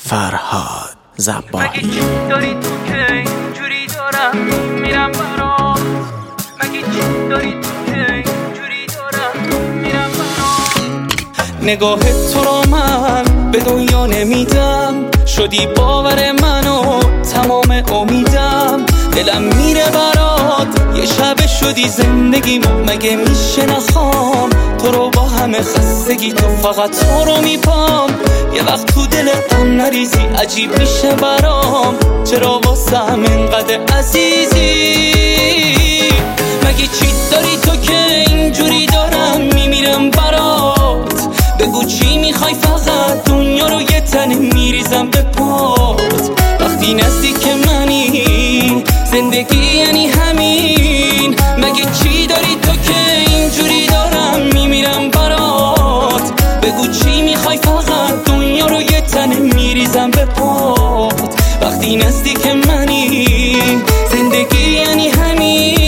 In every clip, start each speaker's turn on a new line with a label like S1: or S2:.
S1: فرهاد زبانی.
S2: مگه چی داری تو که اینجوری دارم میرم برات؟ مگه چی داری تو که اینجوری دارم میرم برات؟ نگاه تو رو من به دنیا نمیدم، شدی باور منو تمام امیدم. دلم میره برات، یه شب شدی زندگیم. مگه میشه نخوام تو رو با همه خستگی؟ تو فقط تو رو میپام، یه وقت تو دل غم نریزی. عجیب میشه برام چرا واسم اینقدر عزیزی. مگه چی داری تو که اینجوری دارم میمیرم برات؟ بگو چی میخوای؟ فقط دنیا رو یه تنه میریزم به پات. وقتی نزدیک منی زندگی یعنی همین. مگه چی داری تو که اینجوری دارم میمیرم برات؟ بگو چی میخوای؟ فقط دنیا رو یه تنه میریزم به پات. وقتی نزدیک منی زندگی یعنی همین.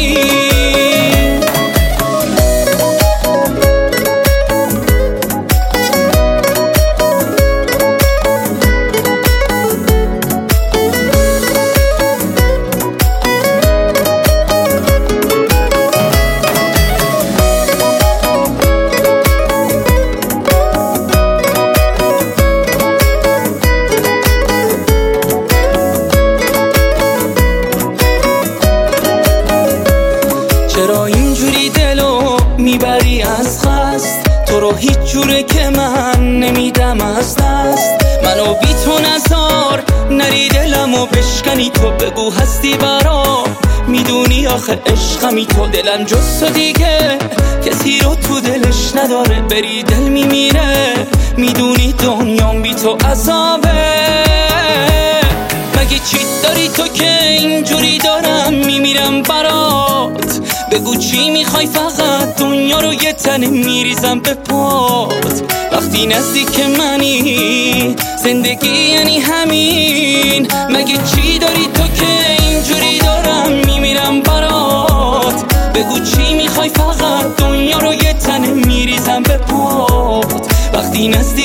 S2: چرا اینجوری دلو میبری از خست؟ تو رو هیچ جوره که من نمیدم از دست. منو بی تو نزار نری دلمو بشکنی. تو بگو هستی برام، میدونی آخه عشقمی. تو دلم جز تو دیگه کسی رو تو دلش نداره. بری دل میمیره، میدونی دنیام بی تو عذابه. مگه چی داری تو که اینجوری دارم میمیرم برات؟ بگو چی میخوای؟ فقط دنیا رو یه تنه میریزم به پات. وقتی نزدیک منی زندگی یعنی همین. مگه چی داری تو که اینجوری دارم میمیرم برات؟ بگو چی میخوای؟ فقط دنیا رو یه تنه میریزم به پات. وقتی نزدیک